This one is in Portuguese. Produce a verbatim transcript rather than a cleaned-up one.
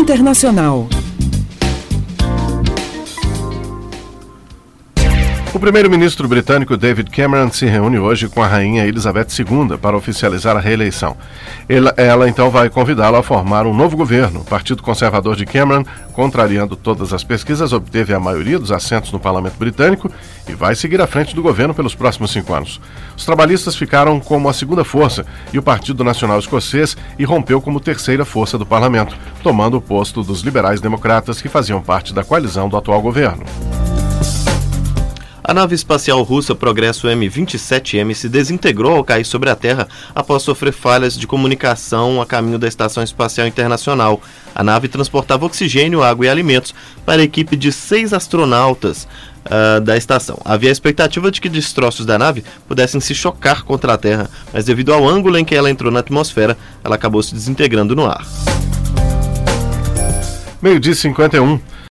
Internacional. O primeiro-ministro britânico David Cameron se reúne hoje com a rainha Elizabeth segunda para oficializar a reeleição. Ela, ela então vai convidá-lo a formar um novo governo. O Partido Conservador de Cameron, contrariando todas as pesquisas, obteve a maioria dos assentos no parlamento britânico e vai seguir à frente do governo pelos próximos cinco anos. Os trabalhistas ficaram como a segunda força e o Partido Nacional Escocês irrompeu como terceira força do parlamento, tomando o posto dos liberais-democratas que faziam parte da coalizão do atual governo. A nave espacial russa Progresso M vinte e sete M se desintegrou ao cair sobre a Terra após sofrer falhas de comunicação a caminho da Estação Espacial Internacional. A nave transportava oxigênio, água e alimentos para a equipe de seis astronautas uh, da estação. Havia a expectativa de que destroços da nave pudessem se chocar contra a Terra, mas devido ao ângulo em que ela entrou na atmosfera, ela acabou se desintegrando no ar. Meio-dia e cinquenta e um.